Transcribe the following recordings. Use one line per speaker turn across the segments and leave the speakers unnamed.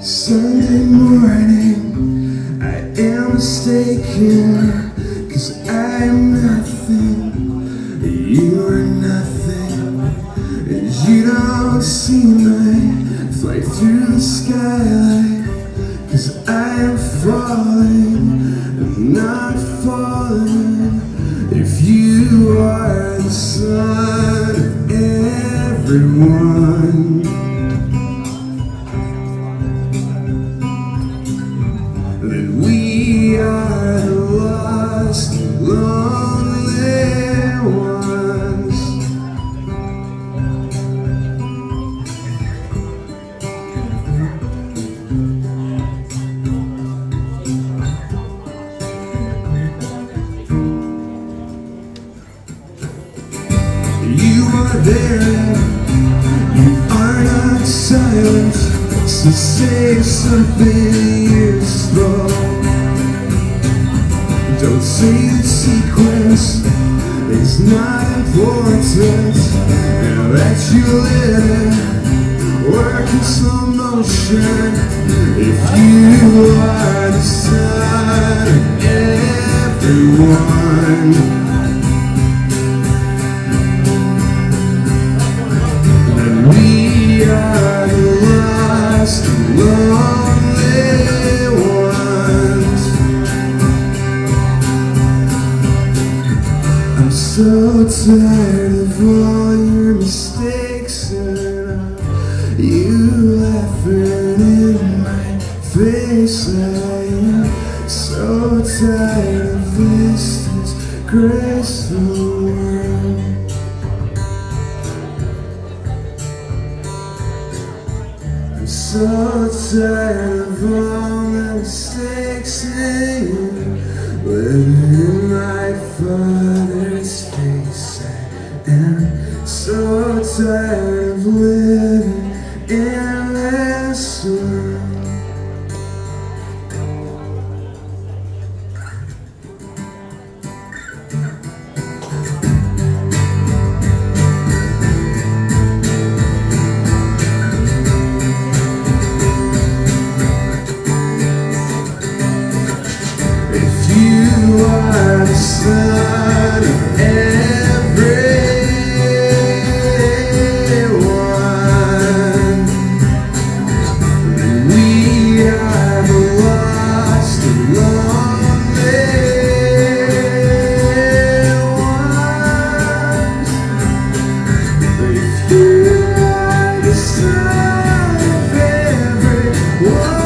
Sunday morning, I am mistaken, 'cause I am nothing, you are nothing, and you don't see my flight through the skylight, 'cause I am falling, and not falling. If you are the sun of everyone, then we are the lost and lonely ones. You are there, you are not silent, so say something useful. Don't say the sequence is not important, and that you live work in slow motion. If you are the sun of everyone, we are the lost and lonely ones. I'm so tired of all your mistakes and you laughing in my face. I am so tired of this disgraceful world. I'm so tired of all the mistakes in you, living in my father's face. I am so tired of living in this world. You are the sun of everyone, and we are the lost and lonely ones. If you are the sun of everyone,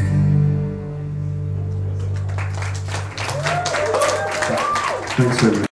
thanks, everyone.